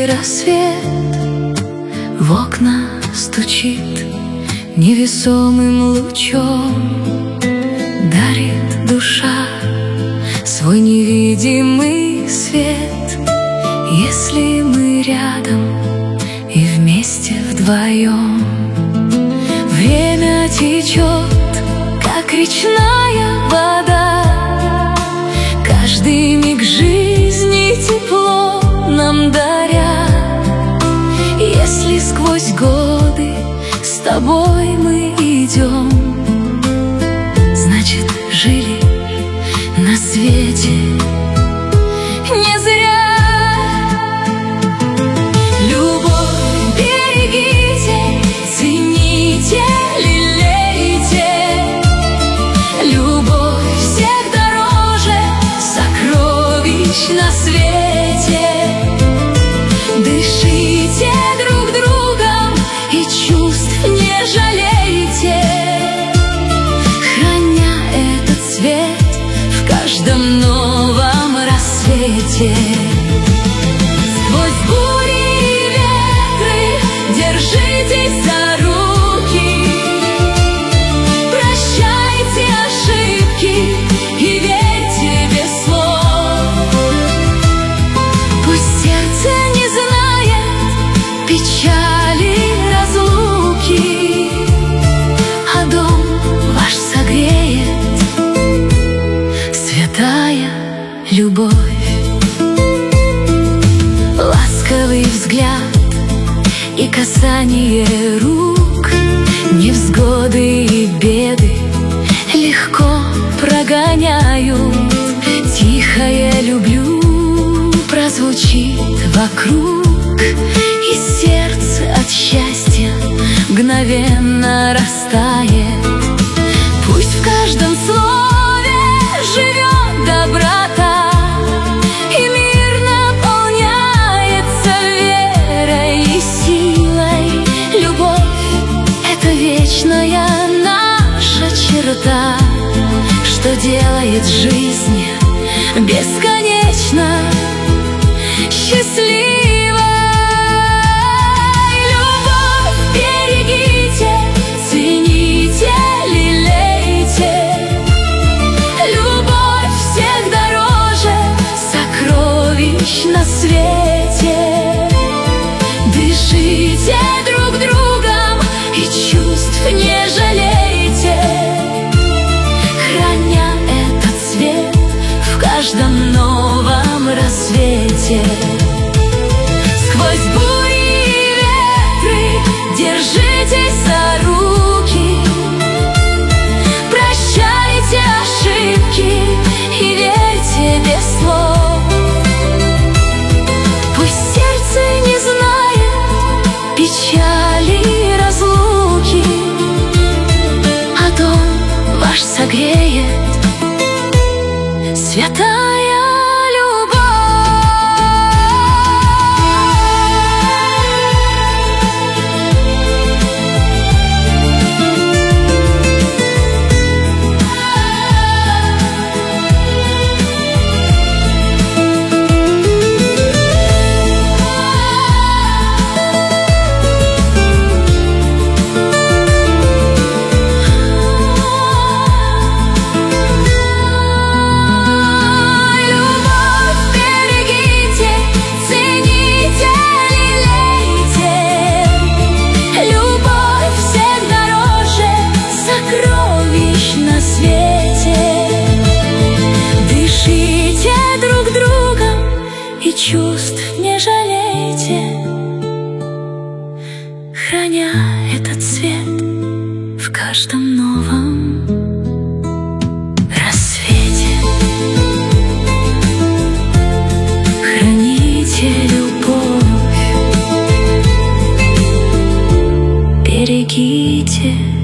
и рассвет в окна стучит невесомым лучом, дарит душа свой невидимый свет. Если мы рядом и вместе вдвоем, время течет, как речная вода, каждый миг жизни тепло нам даря. Если сквозь годы с тобой мы идем, значит, жили на свете не зря. Любовь берегите, цените, лелейте. Любовь всех дороже сокровищ на свете. Дышите друг другом и чувств не жалейте, храня этот цвет в каждом новом рассвете. Сквозь бури и ветры держитесь за руки, прощайте ошибки и верьте без слов. Пусть сердце не знает печали разлуки, а дом ваш согреет святая любовь. Ласковый взгляд и касание рук, невзгоды и беды легко прогоняют. Тихое «люблю» прозвучит вокруг, и сердце от счастья мгновенно растает. Пусть в каждом слове живет доброта, и мир наполняется верой и силой. Любовь — это вечная наша черта, что делает жизнь бесконечно счастливой. Любовь берегите, цените, лелейте. Любовь всех дороже сокровищ на свете. Дышите друг другом и чувств не жалейте, храня этот цвет в каждом новом рассвете. Сквозь бури и ветры держитесь за руки, прощайте ошибки и верьте без слов. Пусть сердце не знает печали разлуки, а дом ваш согреет святая любовь. Чувств не жалейте, храня этот цвет в каждом новом рассвете. Храните любовь, берегите.